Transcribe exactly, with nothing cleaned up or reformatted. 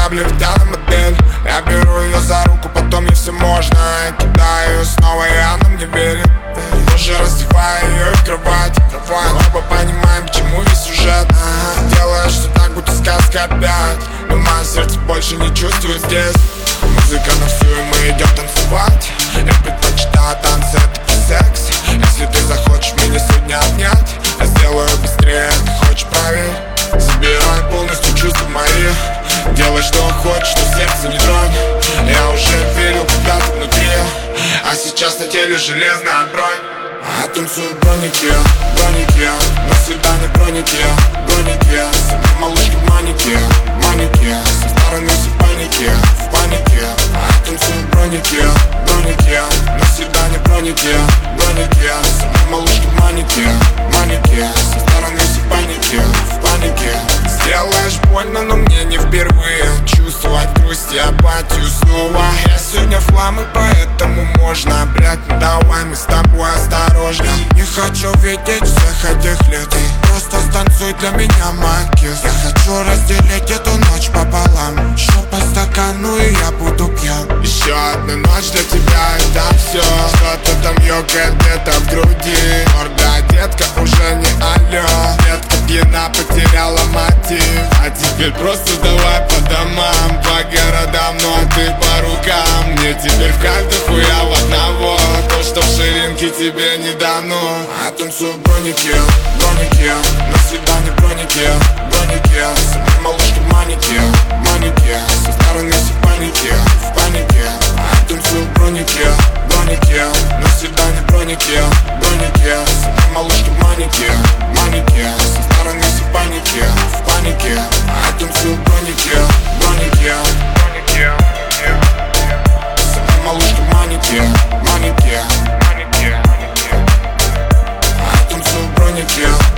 грабли в модель. Я беру ее за руку, потом ей все можно. Я кидаю ее снова, и она мне верит. Позже раздеваю ее в кровать. Мы оба понимаем, к чему весь сюжет. Ага. Делаешь все так, будто сказка опять. Но мое сердце больше не чувствует здесь. Музыка на всю, и мы идем танцевать. Я предпочитаю танцы, это не секс. Если ты захочешь меня сегодня обнять, я сделаю быстрее, ты хочешь, проверь. Забирай полностью чувства мои. Делай, что хочешь, но сердце не тронь. Я уже верил когда-то внутри, а сейчас на теле железная бронь. Я танцую броники, броники, на свидание броники, броники. Со мной малышки в манике, манике. Со стороны все паники, в панике. Я танцую броники, броники, на свидание броники, броники. Со мной малышки в манике, манике. Со стороны все паники, в панике. Сделаешь больно, но мне не впервые чувствовать грусть и апатию снова. Я сегодня в хлам, и поэтому можно, блять, ну давай мы с тобой осторожно. Не хочу видеть всех этих людей, просто станцуй для меня, моя кис. Я хочу разделить эту ночь пополам. Еще по стакану, и я буду пьян. Еще одна ночь для тебя, это все. Что-то там ёкает где-то в груди. Морда, детка, уже не алло. Детка пьяна, потеряла мотив. А теперь просто давай по домам, по городам, ну а ты по рукам. Мне теперь в кайф дохуя в одного. То, что в ширинке тебе не дано. Я танцую броники, броники, на свидание броники, броники. Со мной малышки в манике, манике. Со стороны все паники, в панике. Я танцую броники, броники, на свидание броники, броники. Со мной малышки в манике, манике. Со стороны все паники, в панике. Я танцую броники, броники, броники. Со мной малышки в манике, манике. Я танцую броники.